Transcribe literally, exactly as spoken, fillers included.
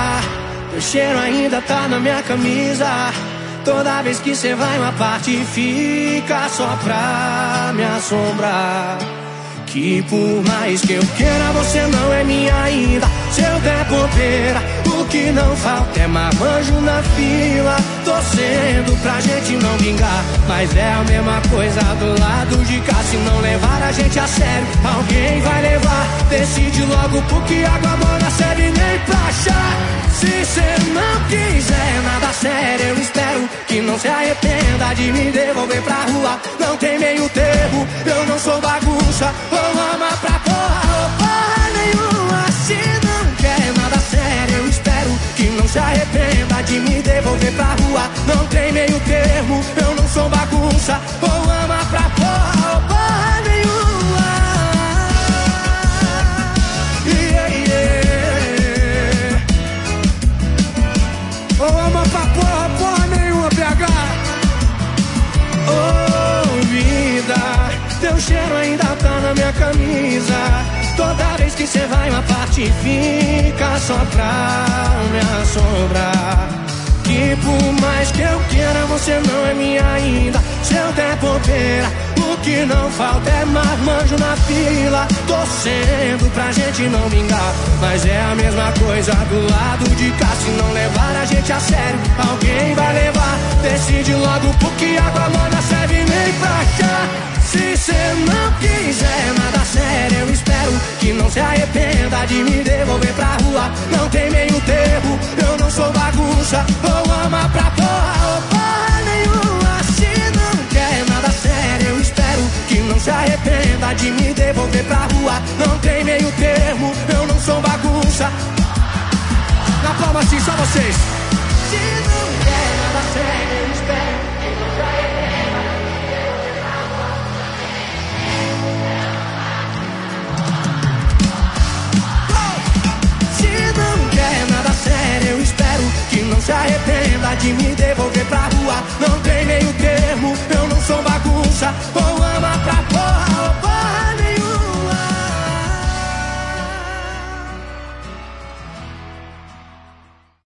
teu cheiro ainda tá na minha camisa. Toda vez que cê vai uma parte fica só pra me assombrar. Que por mais que eu queira, você não é minha ainda. Se eu der bobeira, o que não falta é marmanjo na fila, torcendo pra gente não vingar. Mas é a mesma coisa do lado de cá. Se não levar a gente a sério, alguém vai levar. Decide logo, porque água morna serve nem pra chá. Se cê não quiser nada sério, eu espero que não se arrependa de me devolver pra rua. Não tem meio termo, eu não sou bagunça. Ou ama pra porra, ou porra nenhuma. Se não quer nada sério, eu espero que não se arrependa de me devolver pra rua. Não tem meio termo, eu não sou bagunça. Ou ama pra porra, ou porra nenhuma. Yeah, yeah. Ou ama pra porra, porra nenhuma, P H. Oh, vida, teu cheiro ainda tá na minha camisa. Toda vez que cê vai uma parte fica só pra me assombrar. Que por mais que eu queira, você não é minha ainda. Se eu der bobeira, o que não falta é marmanjo na fila, torcendo pra gente não vingar. Mas é a mesma coisa do lado de cá. Se não levar a gente a sério, alguém vai levar. Decide logo, porque água morna serve nem pra chá. Se cê não quiser nada sério, eu espero que não se arrependa de me devolver pra rua. Não tem meio termo, eu não sou bagunça. Ou ama pra porra, ou porra nenhuma. Se não quer nada sério, eu espero que não se arrependa de me devolver pra rua. Não tem meio termo, eu não sou bagunça. Na palma assim, só vocês. Se não quer nada sério, eu espero que não se arrependa. Eu espero que não se arrependa de me devolver pra rua. Não tem meio termo, eu não sou bagunça.